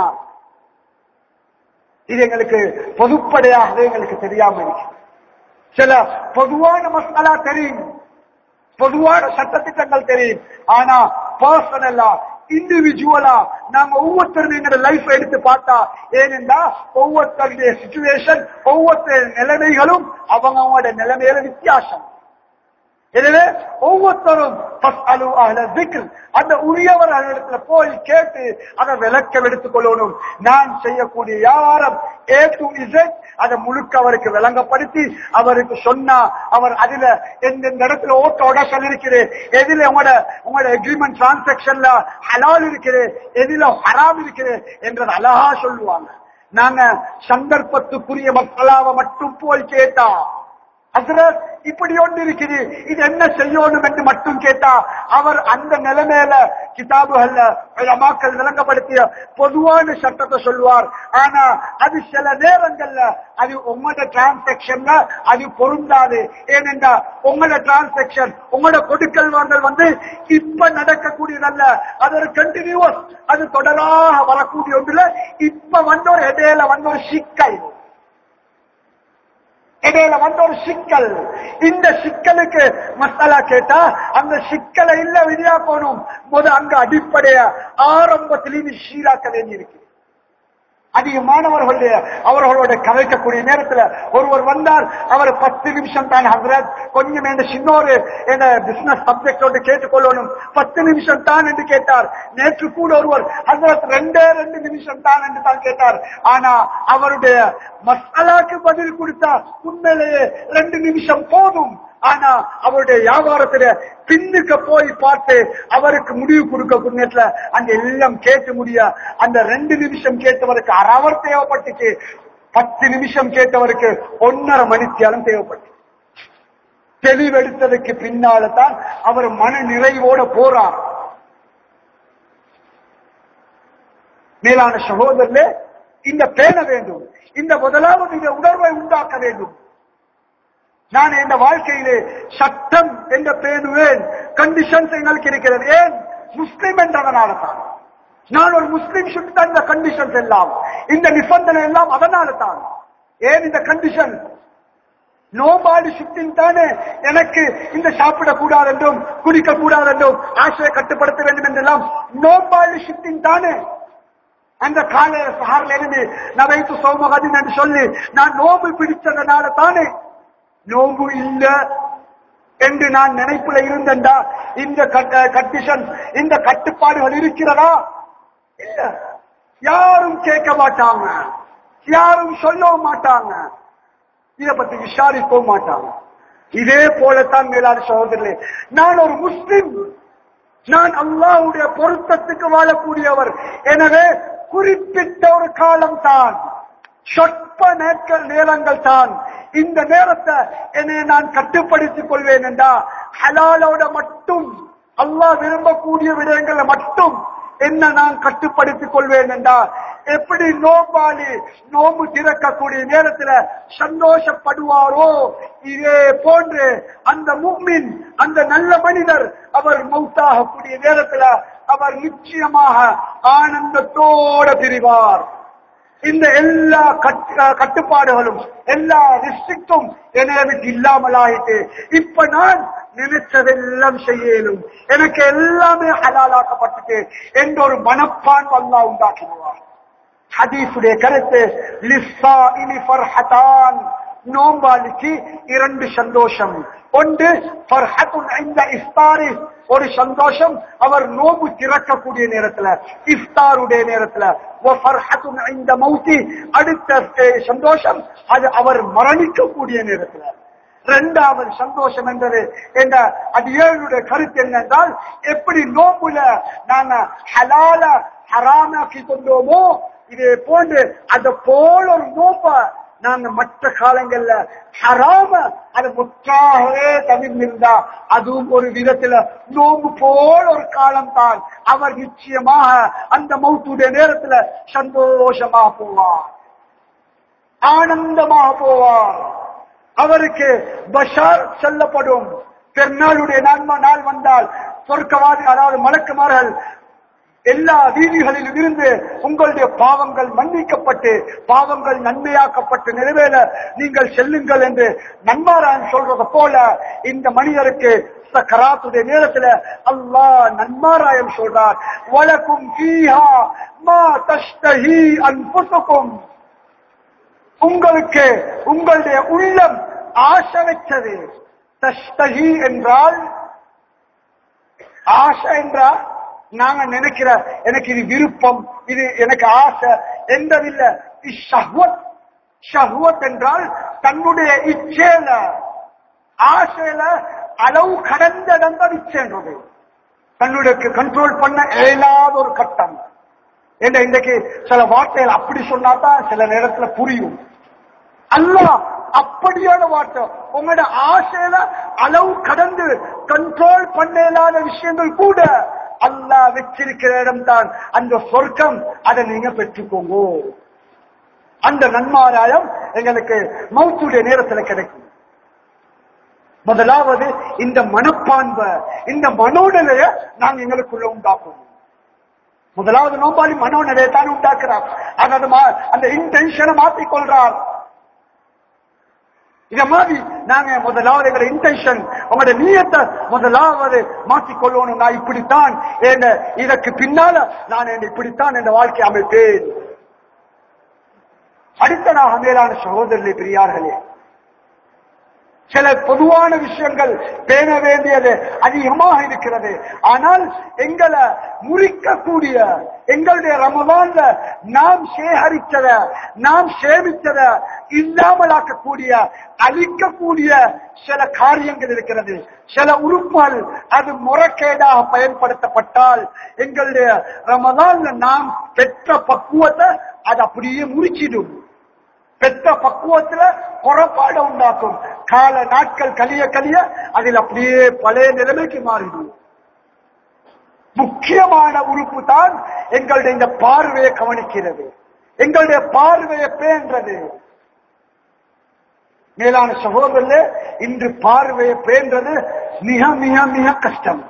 இது எங்களுக்கு பொதுப்படையாகவே எங்களுக்கு தெரியாம இருக்கு. சில பொதுவான மசாலா தெரியும், பொதுவான சட்டத்திட்டங்கள் தெரியும். ஆனா பர்சனலா, இண்டிவிஜுவலா நாங்க ஒவ்வொருத்தரும் எங்க லைஃப் எடுத்து பார்த்தா, ஏனென்றா ஒவ்வொருத்தருடைய சிச்சுவேஷன், ஒவ்வொருத்தருடைய நிலைமைகளும் அவங்களோட நிலைமையில வித்தியாசம். எனவே ஒவ்வொருத்தரும் அந்த உரியவர்களிடத்துல போய் கேட்டு அதை விளக்கம் எடுத்துக் கொள்ளணும். நான் செய்யக்கூடிய வியாபாரம் A to Z அதை முழுக்க அவருக்கு விளங்கப்படுத்தி அவருக்கு சொன்னா, அவர் அதுல எந்த இடத்துல ஓட்டோட சொல்லிருக்கிறேன், எதுல உங்களோட எக்ரிமெண்ட் டிரான்சாக்சன்ல ஹலால் இருக்கிறேன், எதுல ஹராம் இருக்கிறேன் என்றது அழகா சொல்லுவாங்க. நாங்க சந்தர்ப்பத்துக்குரிய மக்களாவை மட்டும் போய் கேட்டா, ஹஸ்ரத் இப்படி ஒன்று இருக்குது, இது என்ன செய்யணும் என்று மட்டும் கேட்டா, அவர் அந்த நிலைமையில கிதாபுகள்ல உலமாக்கள் விளங்கப்படுத்திய பொதுவான சட்டத்தை சொல்லுவார். ஆனா அது சில நேரங்கள்ல அது உங்களோட டிரான்சாக்சன்ல அது பொருந்தாது. ஏனென்றா உங்களோட டிரான்சாக்சன், உங்களோட கொடுக்கல் வாங்கல் இப்ப நடக்கக்கூடியதல்ல, அது ஒரு கண்டினியூஸ், அது தொடராக வரக்கூடிய ஒன்றுல இப்ப ஒரு இடையில ஒரு சிக்கல், இடையில ஒரு சிக்கல். இந்த சிக்கலுக்கு மசாலா கேட்டா அந்த சிக்கலை இல்ல விதியா போகணும். அங்க அடிப்படைய ஆரம்பத்திலேயே சீராக்க வேண்டி இருக்கு. அதிகமானவர்களுடைய அவர்களோட கதைக்கக்கூடிய நேரத்துல ஒருவர் வந்தார், அவர் 10 நிமிஷம் தான் ஹஸ்ரத், கொஞ்சம் என்ன சின்னொரு பிசினஸ் சப்ஜெக்டோடு கேட்டுக்கொள்ளணும், 10 நிமிஷம் தான் என்று கேட்டார். நேற்று கூட ஒருவர் ஹஸ்ரத் 2 நிமிஷம் தான் என்று தான் கேட்டார். ஆனா அவருடைய மசாலாக்கு பதில் கொடுத்தா உண்மையிலேயே 2 நிமிஷம் போதும். ஆனா அவருடைய வியாபாரத்துல பின்னுக்கு போய் பார்த்து அவருக்கு முடிவு கொடுக்க நேரத்துல அங்க எல்லாம் கேட்டு முடிய, அந்த 2 நிமிஷம் கேட்டவருக்கு 1 hour தேவைப்பட்டுச்சு, 10 நிமிஷம் கேட்டவருக்கு 1.5 மணித்தியாலம் தேவைப்பட்டு. தெளிவெடுத்ததுக்கு பின்னால தான் அவர் மன நிறைவோட போறார். மேலான சகோதரர்களே, இந்த பேண வேண்டும், இந்த முதலாவது இந்த உணர்வை உண்டாக்க வேண்டும். நான் இந்த வாழ்க்கையிலே சட்டம் என்ற பேணுவேன், கண்டிஷன்ஸ் எங்களுக்கு இருக்கிறது. ஏன்? முஸ்லிம் என்றதனால தான். நான் ஒரு முஸ்லிம் சுட்டு இந்த கண்டிஷன்ஸ் எல்லாம், இந்த நிபந்தனை எல்லாம் அதனால தான். ஏன் இந்த கண்டிஷன்? நோபாடி சுட்டின் தானே எனக்கு இந்த சாப்பிடக்கூடாது என்றும் குடிக்க கூடாது என்றும் ஆசையை கட்டுப்படுத்த வேண்டும் என்றெல்லாம் நோபாடி சுட்டின் தானே. அந்த காலையில சஹார்ல இருந்து நவைத்து சௌமகதின் என்று சொல்லி நான் நோம்பு பிடிச்சதனால தானே. நோம்பு இல்ல என்று நான் நினைப்புல இருந்தா இந்த கண்டிஷன், இந்த கட்டுப்பாடுகள் இருக்கிறதா? இல்ல. யாரும் கேட்க மாட்டாங்க, யாரும் சொல்லவும் மாட்டாங்க, இதை பத்தி விசாரிக்கவும் மாட்டாங்க. இதே போலத்தான் மேலான சகோதரர்களே, நான் ஒரு முஸ்லிம், நான் அல்லாஹ்வுடைய பொருத்தத்துக்கு வாழக்கூடியவர். எனவே குறிப்பிட்ட ஒரு காலம் தான், சொற்ப நேரங்கள் தான், இந்த நேரத்தை என்னை நான் கட்டுப்படுத்திக் கொள்வேன் என்றா ஹலாலோட மட்டும், அல்லாஹ் விரும்பக்கூடிய விடயங்களை மட்டும் என்ன நான் கட்டுப்படுத்திக் கொள்வேன் என்றால், எப்படி நோம்பாளி நோம்பு திறக்கக்கூடிய நேரத்தில் சந்தோஷப்படுவாரோ, இதே போன்று அந்த முஃமின், அந்த நல்ல மனிதர், அவர் மௌத்தாகக்கூடிய நேரத்தில் அவர் நிச்சயமாக ஆனந்தத்தோடு பிரிவார். இந்த எல்லா கட்டுப்பாடுகளும், எல்லா ரிஸ்ட்ரிக்டும் எனக்கு இல்லாமல் ஆயிட்டு, இப்ப நான் நினைச்சதெல்லாம் செய்யலும், எனக்கு எல்லாமே ஹலாலாக்கப்பட்டு என்ற ஒரு மனப்பான் அல்லாஹ் உண்டாக்கிடுவார். ஹதீஸுடைய கருத்து, லிஸ்ஸாஇமி ஃபர்ஹதான், நோம்பாளிக்கு 2 சந்தோஷம். ஒன்று ஃபர்ஹத்துன் இன்த இஃப்தாரி, ஒரு சந்தோஷம் அவர் நோம்பு திறக்கக்கூடிய நேரத்துல, இஃப்தாருடைய நேரத்துல. வ ஃபர்ஹத்துன் இன்த மௌதி, அடுத்த சந்தோஷம் அது அவர் மரணிக்கக்கூடிய நேரத்துல. 2வது சந்தோஷம் என்றது என்ற அடியேனுடைய கருத்து என்னென்றால், எப்படி நோம்புல நாங்க ஹலால ஹராமாக்கி கொண்டோமோ, இதே போன்று அது போல ஒரு நோம்ப நாங்க மற்ற காலங்கள்ல ஹராம அது முற்றாகவே தவிர்ந்திருந்தா, அதுவும் ஒரு விதத்துல நோம்பு போல ஒரு காலம் தான். அவர் நிச்சயமாக அந்த மௌத்துடைய நேரத்துல சந்தோஷமா போவார், ஆனந்தமாக போவார். அவருக்கு பஷார் சொல்லப்படும். பெருநாளுடைய நாள் வந்தால் சொர்க்கவாதி, அதாவது மலக்குமார்கள் எல்லா வீதிகளிலும் இருந்து உங்களுடைய பாவங்கள் மன்னிக்கப்பட்டு, பாவங்கள் நன்மையாக்கப்பட்டு நிறைவேற நீங்கள் செல்லுங்கள் என்று நன்மாராயன் சொல்றது போல, இந்த மனிதருக்கு சக்கராத்துடைய நேரத்தில் அல்லாஹ் நன்மாராயம் சொல்றார், வலக்கும் ஃபீஹா மா தஷ்தஹி அன்ஃபுசுகும், உங்களுக்கு உங்களுடைய உள்ளம் ஆசை வச்சது. தஷ்தஹி என்றால், ஆசை என்றால் நாங்க நினைக்கிற எனக்கு இது விருப்பம், இது எனக்கு ஆசை என்றதில்லை. ஷஹ்வத் என்றால் தன்னுடைய இச்சையில, ஆசையில அளவு கடந்த இடங்க இச்சைன்றது, தன்னுடைய கண்ட்ரோல் பண்ண இயலாத ஒரு கட்டம். இன்றைக்கு சில வார்த்தைகள் அப்படி சொன்னாதான் சில நேரத்துல புரியும். அல்லாஹ் அப்படியான வார்த்தை, உங்களோட ஆசையில அளவு கடந்து கண்ட்ரோல் பண்ண இயலாத விஷயங்கள் கூட அல்லாஹ் வச்சிருக்கிற இடம் தான் அந்த சொர்க்கம். அதை நீங்க பெற்றுக்கோங்க. அந்த நன்மாராயம் எங்களுக்கு மௌத்துடைய நேரத்தில் கிடைக்கும். முதலாவது இந்த மனப்பான்பை, இந்த மனோநிலையை நாங்க எங்களுக்குள்ள உண்டாக்குவோம். முதலாவது நோம்பாளி மனோநிலையை தான் உண்டாக்குறார். அதாவது அந்த இன்டென்ஷனை மாற்றிக்கொள்றார். இத மாதிரி நாங்க முதலாவது எங்க இன்டென்ஷன், உங்களோட நியத்தை முதலாவது மாற்றிக்கொள்ளணும். நான் இப்படித்தான், இதற்கு பின்னால நான் இப்படித்தான் என்ற வாழ்க்கை அமைப்பேன். அடுத்ததாக மேலான சகோதரர்களே, பெரியார்களே, சில பொதுவான விஷயங்கள் பேண வேண்டியது அதிகமாக இருக்கிறது. ஆனால் எங்களை முறிக்கக்கூடிய, எங்களுடைய ரமலான்ல நாம் சேகரித்தத, நாம் சேமித்தத இல்லாமலாக்கக்கூடிய, அழிக்கக்கூடிய சில காரியங்கள் இருக்கிறது. சில உறுப்புகள் அது முறைகேடாக பயன்படுத்தப்பட்டால் எங்களுடைய ரமலான்ல நாம் பெற்ற பக்குவத்தை அது அப்படியே முறிச்சிடும். பெற்ற பக்குவத்துல குறைபாடு உண்டாக்கும். கால நாட்கள் கலிய கலிய அதில் அப்படியே பழைய நிலைமைக்கு மாறிடும். முக்கியமான உறுப்பு தான் எங்களுடைய இந்த பார்வையை கவனிக்கிறது, எங்களுடைய பார்வையை பேன்றது. மேலான சகோதரர்களே, இன்று பார்வையை பேன்றது மிக மிக மிக கஷ்டம்.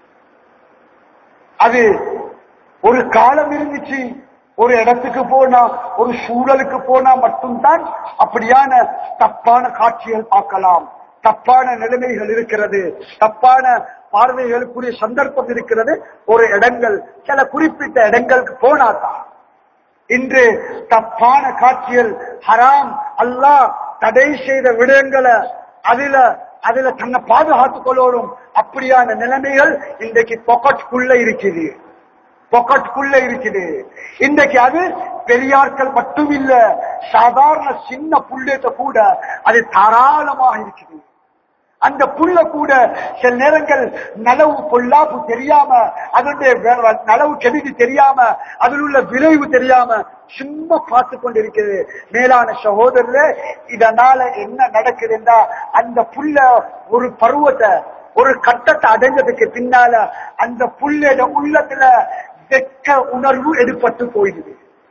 அது ஒரு காலம் இருந்துச்சு, ஒரு இடத்துக்கு போனா, ஒரு சூழலுக்கு போனா மட்டும்தான் அப்படியான தப்பான காட்சிகள் பார்க்கலாம். தப்பான நிலைமைகள் இருக்கிறது, தப்பான பார்வைகளுக்குரிய சந்தர்ப்பம் இருக்கிறது. ஒரு இடங்கள், சில குறிப்பிட்ட இடங்களுக்கு போனாதான். இன்று தப்பான காட்சிகள், ஹராம், அல்லாஹ் தடை செய்த விடயங்களை அதுல தன்னை பாதுகாத்துக் கொள்ளணும். அப்படியான நிலைமைகள் இன்றைக்கு பொக்கெட்டுக்குள்ள இருக்குது, பொக்கெட்டுக்குள்ள இருக்குது. இன்றைக்கு அது பெரியார்கள் மட்டும் இல்ல, சாதாரண சின்ன புள்ளேத்த கூட அது தாராளமாக இருக்குது. அந்த புள்ள கூட சில நேரங்கள் நலவு பொல்லாப்பு தெரியாம, அதனுடைய நலவு கெடுதி தெரியாம, அதில் உள்ள விளைவு தெரியாம சும்மா பார்த்து கொண்டிருக்கிறது. மேலான சகோதரர்களே, இதனால என்ன நடக்குதுன்னா, அந்த புள்ள ஒரு பருவத்தை, ஒரு கட்டத்தை அடைஞ்சதுக்கு பின்னால அந்த புள்ளையோட உள்ளத்துல வெட்க உணர்வு எடுப்பட்டு போயிடுது.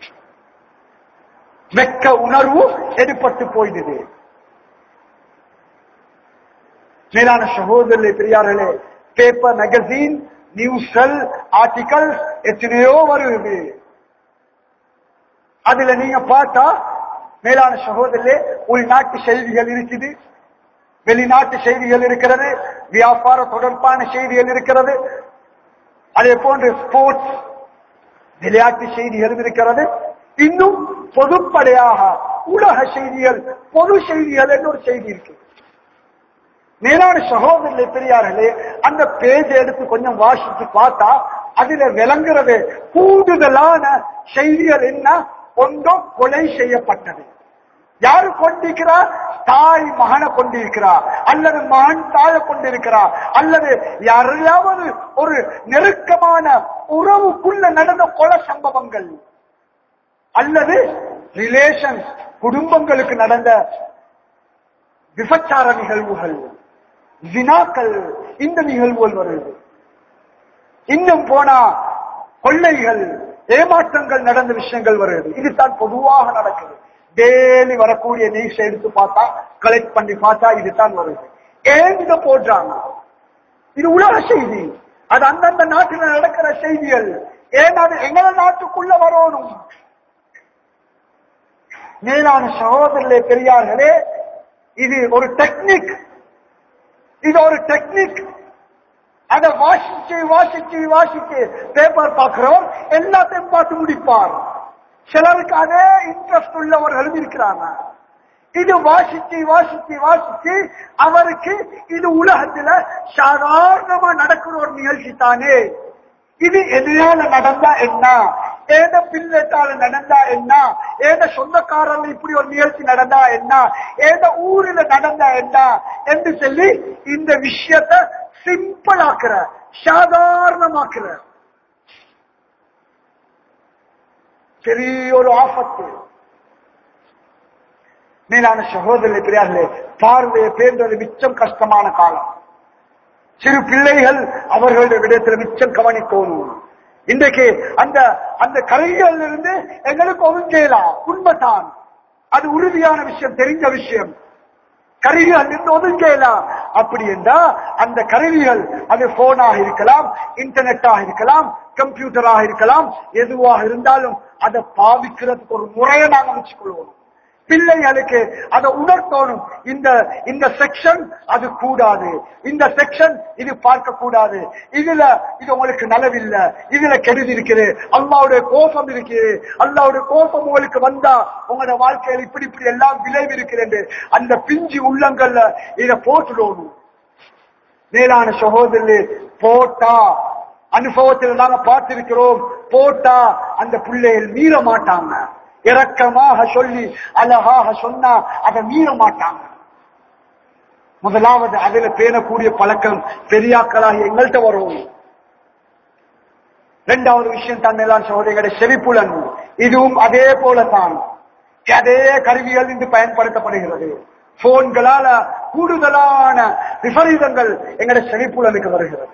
வெட்க உணர்வு எடுப்பட்டு போயிடுது. மேலான சகோதரர்களே, பெரியார்களே, பேப்பர், மேகசின், நியூஸ்கள், ஆர்டிகல் எத்தனையோ வருது. அதுல நீங்க பார்த்தா மேலான சகோதரர்களே, உள்நாட்டு செய்திகள் இருக்குது, வெளிநாட்டு செய்திகள் இருக்கிறது, வியாபார தொடர்பான செய்திகள் இருக்கிறது, அதே போன்று ஸ்போர்ட்ஸ் விளையாட்டு செய்திகள் இருக்கிறது. இன்னும் பொதுப்படையாக உலக செய்திகள், பொது செய்திகள் என்ற ஒரு செய்தி இருக்கு. மேலான சகோதரர்களே, பெரியார்களே, அந்த பேஜ் எடுத்து கொஞ்சம் வாசித்து பார்த்தா அதுல விளங்குறது கூடுதலான செய்திகள் என்ன? ஒன்றோ கொலை செய்யப்பட்டது. யாரு கொண்டிருக்கிறார்? தாய் மகனை கொண்டிருக்கிறார், அல்லது மகன் தாயை கொண்டிருக்கிறார், அல்லது யாரையாவது ஒரு நெருக்கமான உறவுக்குள்ள நடந்த கொலை சம்பவங்கள், அல்லது ரிலேஷன் குடும்பங்களுக்கு நடந்த விபச்சார நிகழ்வுகள், ஜினாக்கள், இந்த நிகழ்வுகள் வருது. இன்னும் போனா கொள்ளைகள், ஏமாற்றங்கள் நடந்த விஷயங்கள் வருது. இதுதான் பொதுவாக நடக்குது. டெய்லி வரக்கூடிய நியூஸ் எடுத்து பார்த்தா, கலெக்ட் பண்ணி பார்த்தா இதுதான் வருது. ஏன் இதை போடுறாங்க? இது உலக செய்தி, அது அந்தந்த நாட்டில் நடக்கிற செய்திகள். ஏன் அது எங்கள நாட்டுக்குள்ள வரணும்? மேலான சகோதரர்களே, பெரியார்களே, இது ஒரு டெக்னிக். இது ஒரு டெக்னிக். அதை வாசிச்சு வாசிச்சு வாசிச்சு பேப்பர் பார்க்கிறோம், எல்லாத்தையும் பார்த்து முடிப்பார். சிலருக்கு அதே இன்ட்ரெஸ்ட் உள்ளவர்களும் இருக்கிறாங்க. இது வாசிச்சு வாசிச்சு வாசிச்சு அவருக்கு இது உலகத்துல சாதாரணமா நடக்கிற ஒரு நிகழ்ச்சி தானே. இது எதிரால நடந்தா என்ன, ஏத பிள்ளைட்டால நடந்தா என்ன, ஏத சொந்தக்காரர்கள் இப்படி ஒரு நிகழ்ச்சி நடந்தா என்ன, ஏத ஊரில் நடந்தா என்ன என்று சொல்லி இந்த விஷயத்தை சிம்பிள் ஆக்குற, சாதாரணமாக்குற பெரிய ஒரு ஆபத்து. மேலான சகோதரர்களே, பெரியார்களே, பார்வையை பேர்ந்தது மிச்சம் கஷ்டமான காலம். சிறு பிள்ளைகள் அவர்களுடைய விடயத்தில் மிச்சம் கவனிக்கணும். இன்றைக்கு அந்த அந்த கருவிகள் இருந்து எங்களுக்கு ஒதுங்கலாம், உண்மைதான், அது உறுதியான விஷயம், தெரிஞ்ச விஷயம். கருவிகள் இருந்து ஒதுங்கலாம். அப்படி என்றா அந்த கருவிகள் அது போனாக இருக்கலாம், இன்டர்நெட்டாக இருக்கலாம், கம்ப்யூட்டராக இருக்கலாம், எதுவாக இருந்தாலும் அதை பாவிக்கிறதுக்கு ஒரு முறையை நாங்கள் அமைச்சுக்கொள்வோம். பிள்ளைகளுக்கு அதை உணர்த்தணும். இந்த செக்ஷன் அது கூடாது, இந்த செக்ஷன் இது பார்க்க கூடாது, இதுல இது உங்களுக்கு நலவில்லை, இதுல கெடுதி இருக்குது, அல்லாவுடைய கோபம் இருக்குது, அல்லாவுடைய கோபம் உங்களுக்கு வந்தா உங்களோட வாழ்க்கையில் இப்படி இப்படி எல்லாம் விளைவு இருக்கிறது. அந்த பிஞ்சு உள்ளங்கள்ல இதை போட்டுடணும். மேலான சகோதரர்களே, போட்டா அனுபவத்தில் நாங்க பார்த்திருக்கிறோம், போட்டா அந்த பிள்ளைகள் மீற மாட்டாங்க. இரக்கமாக சொல்லி அழகாக சொன்னா அதை மீற மாட்டாங்க. முதலாவது அதில் பேணக்கூடிய பழக்கம் பெரியாக்களாக எங்கள்கிட்ட வரும். இரண்டாவது விஷயம் தான் மேலான சகோதரர்களுடைய செவிப்புலன். இதுவும் அதே போலத்தான், அதே கருவிகள் இன்று பயன்படுத்தப்படுகிறது. போன்களால கூடுதலான விபரீதங்கள் எங்களுடைய செவிப்புலனுக்கு வருகிறது.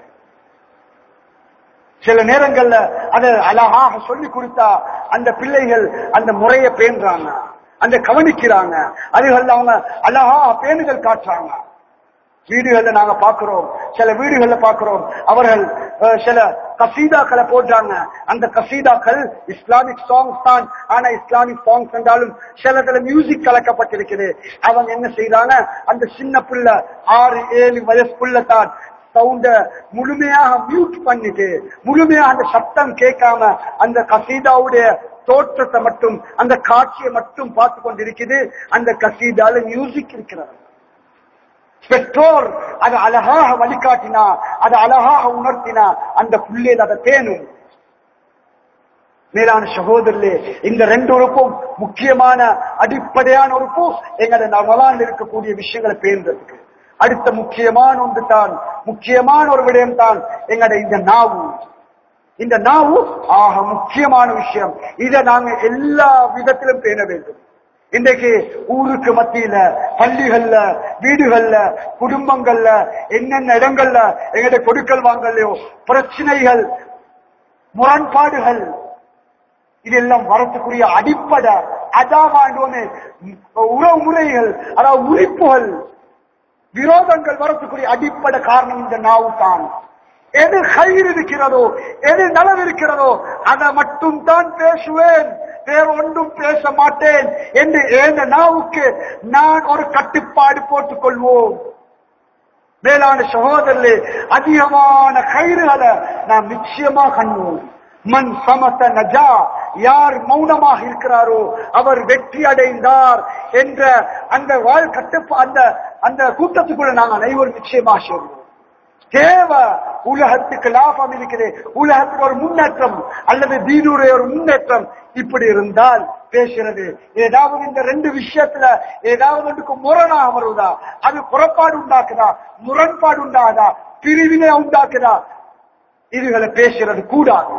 சில நேரங்கள்ல அதை அழகாக சொல்லி கொடுத்தா அந்த பிள்ளைகள் அந்த முறையை பேணுறாங்க, அந்த கவனிக்கிறாங்க, அதுகள் அவங்க அழகா பேணுதல் காட்டுறாங்க. வீடுகள்ல நாங்க பாக்குறோம், சில வீடுகள்ல பாக்குறோம், அவர்கள் சில கசீதாக்களை போடுறாங்க. அந்த கசீதாக்கள் இஸ்லாமிக் சாங்ஸ் தான், ஆனா இஸ்லாமிக் சாங்ஸ் என்றாலும் சிலதுல மியூசிக் கலக்கப்பட்டிருக்குது. அவங்க என்ன செய்யறாங்க, அந்த சின்ன பிள்ளை 6-7 வயசுக்குள்ள தான் சவுண்ட முழுமையாக மியூட் பண்ணிட்டு, முழுமையாக அந்த சத்தம் கேட்காம அந்த கசீதாவுடைய தோற்றத்தை மட்டும், அந்த காட்சியை மட்டும் பார்த்து கொண்டிருக்குது. அந்த கசீதால மியூசிக் இருக்கிறது. பெற்றோர் அதை அழகாக வழிகாட்டினா, அதை அழகாக உணர்த்தினா அந்த பிள்ளைகள் அதை பேணும். மேலான சகோதரர்களே, இந்த 2 உறுப்பும் முக்கியமான அடிப்படையான உறுப்பு எங்களை ரமலான்ல இருக்கக்கூடிய விஷயங்களை பேணுறதுக்கு. அடுத்த முக்கியமான ஒன்று தான், முக்கியமான ஒரு விடயம் தான் எங்களுடைய இந்த நாவு. இந்த நாவு ஆக முக்கியமான விஷயம். இதை நாங்க எல்லா விதத்திலும் பேண வேண்டும். இன்றைக்கு ஊருக்கு மத்தியில, பள்ளிகள்ல, வீடுகள்ல, குடும்பங்கள்ல, என்னென்ன இடங்கள்ல எங்களுடைய கொடுக்கல் வாங்கலையோ பிரச்சனைகள் முரண்பாடுகள், இதெல்லாம் வரத்துக்குரிய அடிப்படை அதாவாண்டுமே உறவு முறைகள், அதாவது உரிப்புகள், விரோதங்கள் வரத்துக்குரிய அடிப்படை காரணம் இந்த நாவு தான். எது கயிறு இருக்கிறதோ, எது நலவு இருக்கிறதோ அதை மட்டும் தான் பேசுவேன், வேற ஒன்றும் பேச மாட்டேன் என்று இந்த நாவுக்கு நான் ஒரு கட்டுப்பாடு போட்டுக் கொள்வோம். மேலான சகோதரர்களே, அதிகமான கயிறுகளை நாம் நிச்சயமா கண்ணுவோம். மன் சமத நஜா, யார் மௌனமாக இருக்கிறாரோ அவர் வெற்றி அடைந்தார் என்ற அந்த அந்த கூட்டத்துக்குள்ள நாங்கள் அனைவரும் நிச்சயமா சொல்வோம். தேவ உலகத்துக்கு லாபம் இருக்குது, உலகத்துக்கு ஒரு முன்னேற்றம் அல்லது தீனுடைய ஒரு முன்னேற்றம் இப்படி இருந்தால் பேசுறது ஏதாவது இந்த ரெண்டு விஷயத்துல ஏதாவது ஒன்றுக்கு முரணாக வருவதா, அது புறப்பாடு உண்டாக்குதா, முரண்பாடு உண்டாகுதா, பிரிவினை உண்டாக்குதா, இதுகளை பேசுறது கூடாது.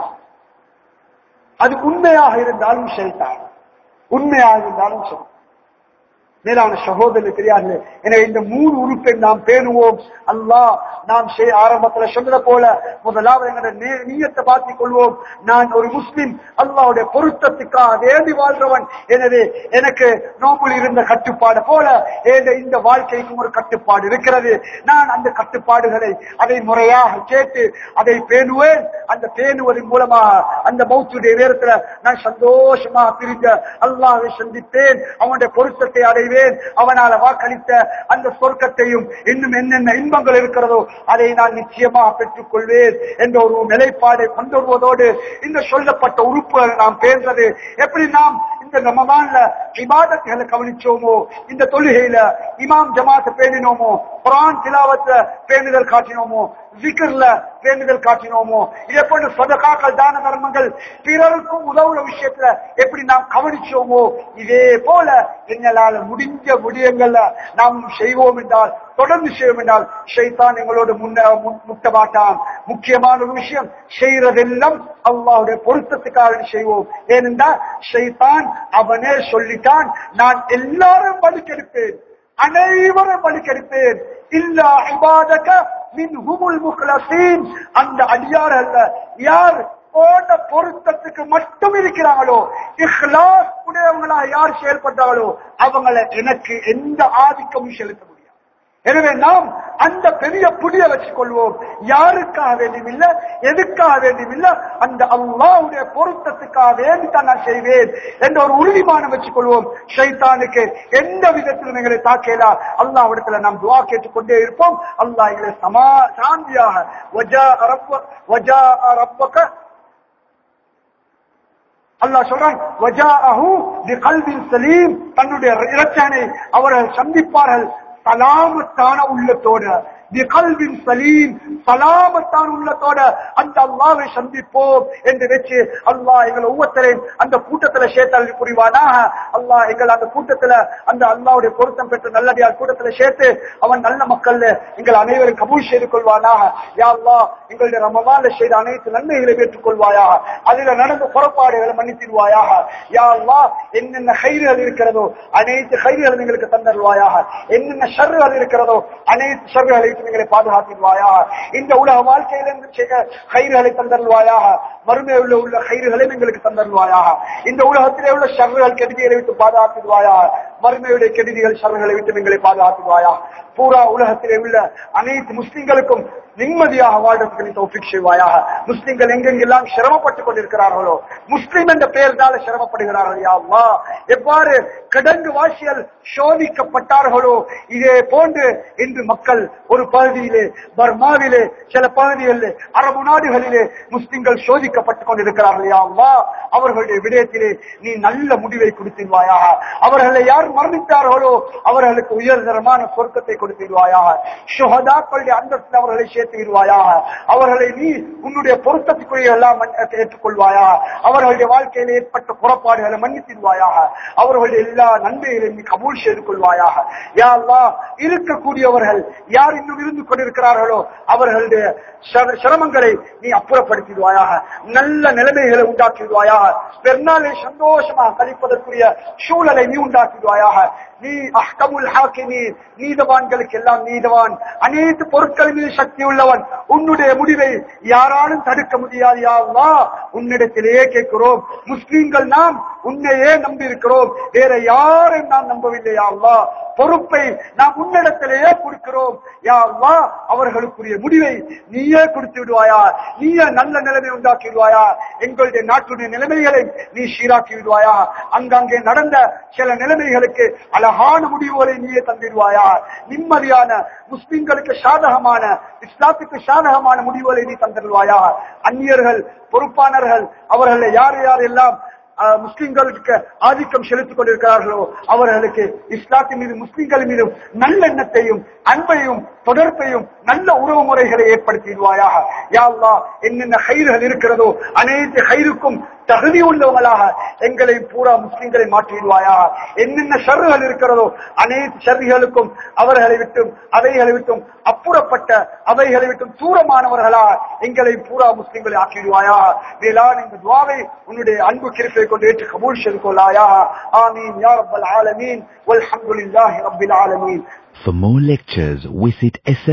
அது உண்மையாக இருந்தாலும் சரிதான், உண்மையாக இருந்தாலும் சரி. மேலான சகோதரர் தெரியாது. எனவே இந்த 3 உறுப்பை நாம் பேணுவோம். அல்லாஹ் நாம் ஆரம்பத்தில் சொன்னதை போல முதலாவது எங்களுடைய நீயத்தை மாற்றிக் கொள்வோம். நான் ஒரு முஸ்லிம், அல்லாஹ்வுடைய பொருத்தத்துக்காக வேண்டி வாழ்றவன். எனவே எனக்கு நோம்பில் இருந்த கட்டுப்பாடு போல இந்த வாழ்க்கைக்கும் ஒரு கட்டுப்பாடு இருக்கிறது. நான் அந்த கட்டுப்பாடுகளை அதை முறையாக கேட்டு அதை பேணுவேன். அந்த பேணுவதன் மூலமாக அந்த மௌத்துடைய நேரத்தில் நான் சந்தோஷமாக பிரிந்த அல்லாஹ்வை சந்திப்பேன், அவனுடைய பொருத்தத்தை அடைவேன். அவனால வாக்களித்த அந்த சொர்க்கத்தையும் இன்னும் என்னென்ன இன்பங்கள் இருக்கிறதோ அதை நான் நிச்சயமாக பெற்றுக் கொள்வேன் என்ற ஒரு நிலைப்பாடை கொண்டு வருவதோடு இந்த சொல்லப்பட்ட உறுப்புகளை நாம் பேசுறது எப்படி நாம் இந்த ரமதான்ல இபாதத்துகளை கவனிச்சோமோ, இந்த தொழுகையில இமாம் ஜமாத்தை பேணினோமோ, குர்ஆன் திலாவத்தை பேணுதல் காட்டினோமோ, ஜிக்ர்ல பேணுதல் காட்டினோமோ, இதே போன்ற சதகாக்கள் தான தர்மங்கள் பிறருக்கும் உதவுற விஷயத்துல எப்படி நாம் கவனிச்சோமோ, இதே போல எங்களால முடிஞ்ச விடயங்கள்ல நாம் செய்வோம் என்றால், தொடர்ந்து செய்வோம் என்றால் ஷைத்தான் எங்களோடு முட்ட மாட்டான். முக்கியமான ஒரு விஷயம், செய்யறதெல்லாம் அல்லாஹ்வுடைய பொருத்தத்துக்காக செய்வோம். ஏனென்றால் ஷைத்தான் அவனே சொல்லிட்டான், நான் எல்லாரும் பலிக்கெடுப்பேன், அனைவரும் பலிக்கெடுப்பேன், இல்லா இபாதக மின்ஹுமுல் முக்லஸீன். அந்த அடியார்கள் யார் போன பொருத்தத்துக்கு மட்டும் இருக்கிறாங்களோ, இஹ்லாஸ் உடையவங்களா யார் செயல்பட்டாங்களோ அவங்களை எனக்கு எந்த ஆதிக்கமும் செலுத்த முடியாது. எனவே நாம் அந்த பெரிய புடிய வச்சுக் கொள்வோம். யாருக்காக வேண்டியமில்லை, எதுக்காக வேண்டியமில்லை, அந்த அல்லாஹ்வுடைய பொருத்தத்துக்காக வேண்டித்தான் நான் செய்வேன் என்ற ஒரு உறுதிமானம் வச்சுக் கொள்வோம். ஷைத்தானுக்கு எந்த விதத்திலும் எங்களை தாக்கலா. அல்லாஹ்விடத்துல நாம் துஆ கேட்டுக்கொண்டே இருப்போம். அல்லாஹ் எங்களை சாந்தியாக அல்லாஹ் சொல்றான், வஜாஅஹு பிகல்பின் சலீம், தன்னுடைய இரட்சகனை அவர்கள் சந்திப்பார்கள் சலாமத்தான உள்ளத்தோட, பிகல்பின் சலீம், சலாமத்தான உள்ளத்தோட அந்த அல்லாஹ்வை சந்திப்போம் என்று வெச்சு அல்லாஹ் எங்களை ஒவ்வொருத்தரையும் அந்த கூட்டத்துல சேர்த்து புரிவானாக. அல்லாஹ் எங்கள் அந்த கூட்டத்துல அந்த அல்லாஹ்வுடைய பொருத்தம் பெற்ற நல்லடியார் கூட்டத்துல சேர்த்து அவன் நல்ல மக்கள் எங்கள் அனைவரும் கபூல் செய்து கொள்வானாக. யா அல்லாஹ் எங்களுடைய ரமலான்ல செய்த அனைத்து நன்மைகளை ஏற்றுக் கொள்வாயாக, அதில் நடந்த புறப்பாடுகளை மன்னித்திடுவாயாக. யா அல்லாஹ் என்னென்ன கைதுகள் இருக்கிறதோ அனைத்து கைதுகளும் எங்களுக்கு தந்தருவாயாக, என்னென்ன ஷர்றுகள் இருக்கிறதோ அனைத்து ஷர்றுகளை எங்களை பாதுகாத்திடுவாயாக. இந்த உலக வாழ்க்கையிலிருந்து கைதுகளை தந்தருவாயாக, மறுமையில் உள்ள கைதுகளை எங்களுக்கு தந்தருவாயாக. இந்த உலகத்திலே உள்ள ஷர்றுகள் கெடுதிகளை விட்டு பாதுகாத்திடுவாயாக, மறுமையுடைய கெடுதிகள் ஷர்றுகளை விட்டு எங்களை பாதுகாத்திடுவாயாக. பூரா உலகத்திலே உள்ள அனைத்து முஸ்லிம்களுக்கும் நிம்மதியாக வாழ்றதுக்கு நீ தௌஃபீக் செய்வாயாக. முஸ்லிம்கள் எங்கெங்கெல்லாம் சிரமப்பட்டுக் கொண்டிருக்கிறார்களோ, முஸ்லிம் என்ற பெயர்தால சிரமப்படுகிறார்கள் யா அல்லாஹ், எவ்வாறு கிடங்கு வாசிகள் சோதிக்கப்பட்டார்களோ இதே போன்று இன்று மக்கள் ஒரு பகுதியிலே, பர்மாவிலே, சில பகுதிகளிலே, அரபு நாடுகளிலே முஸ்லிம்கள் சோதிக்கப்பட்டுக் கொண்டிருக்கிறார்கள் யா அல்லாஹ். அவர்களுடைய விடயத்திலே நீ நல்ல முடிவை கொடுத்திடுவாயாக. அவர்களை யார் மரணித்தார்களோ அவர்களுக்கு உயர்தரமான சொர்க்கத்தை கொடுத்திடுவாயாக. ஷுஹதாக்களுடைய அந்தஸ்தில் அவர்களை சேர்த்துவிடுவாயாக. அவர்களை நீ உன்னுடைய பொருத்தத்துக்குரிய எல்லாம் ஏற்றுக்கொள்வாயா. அவர்களுடைய வாழ்க்கையில் ஏற்பட்ட புறப்பாடுகளை மன்னித்திடுவாயாக. அவர்களுடைய எல்லா நன்மைகளையும் நீ கபூல் செய்து கொள்வாயாக. யா அல்லாஹ், இருக்கக்கூடியவர்கள் யார் இன்னும் இருந்து கொண்டிருக்கிறார்களோ அவர்களுடைய சிரமங்களை நீ அப்புறப்படுத்திடுவாயாக, நல்ல நிலைமைகளை உண்டாக்கிடுவாயாக, பெருநாளை சந்தோஷமாக கழிப்பதற்குரிய சூழலை நீ உண்டாக்கிடுவாயாக. நீ அஹ்கமுல் ஹாக்கிமீன், நீதவான்களுக்கு எல்லாம் நீதவான், அனைத்து பொருட்களின் மீது சக்தி உள்ளவன். உன்னுடைய முடிவை யாராலும் தடுக்க முடியாது யா அல்லாஹ். உன்னிடத்திலேயே கேட்கிறோம். முஸ்லிம்கள் நாம் உன்னையே நம்பி இருக்கிறோம், வேற யாரையும் நாம் நம்பவில்லை யா அல்லாஹ். பொறுப்பை நாம் உன்னிடத்திலேயே கொடுக்கிறோம் யா அல்லாஹ். அவர்களுக்குரிய முடிவை நீயே கொடுத்து விடுவாயா, நீயே நல்ல நிலைமை உண்டாக்கி விடுவாயா. எங்களுடைய நாட்டுடைய நிலைமைகளை நீ சீராக்கி விடுவாயா. அங்கங்கே நடந்த சில நிலைமைகளுக்கு அழகான முடிவுகளை நீயே தந்திடுவாயா. நிம்மதியான முஸ்லிம்களுக்கு சாதகமான, இஸ்லாத்துக்கு சாதகமான முடிவுகளை நீ தந்திடுவாயா. அந்நியர்கள் பொறுப்பானர்கள் அவர்களை யார் யாரெல்லாம் முஸ்லிம்களுக்கு ஆதிக்கம் செலுத்திக் கொண்டிருக்கிறார்களோ அவர்களுக்கு இஸ்லாத்தின் மீது முஸ்லிம்கள் மீதும் நல்லெண்ணத்தையும் அன்பையும் தொடர்பையும் நல்ல உறவு முறைகளை ஏற்படுத்திடுவாயாக. யா அல்லாஹ், என்னென்ன ஹைர்கள் இருக்கிறதோ அனைத்து ஹைருக்கும் தகுதி உள்ளவங்களாக எங்களை பூரா முஸ்லிம்களை மாற்றிடுவாயாக. என்னென்ன ஷர்றுகள் இருக்கிறதோ அனைத்து ஷர்றுகளுக்கும் அவர்களை விட்டும் அவைகளை விட்டும் அப்புறப்பட்ட அவைகளை விட்டும் தூரமானவர்களாக எங்களை பூரா முஸ்லிம்களை ஆக்கிடுவாயா. மேலான இந்த துஆவை உன்னுடைய அன்பு கிருபை கொண்டு ஏற்று கபூல் செய்து கொள்ளாயா. ஆமீன் யா ரப்பல் ஆலமீன் வல்ஹம்துலில்லாஹி ரப்பில் ஆலமீன். For more lectures, visit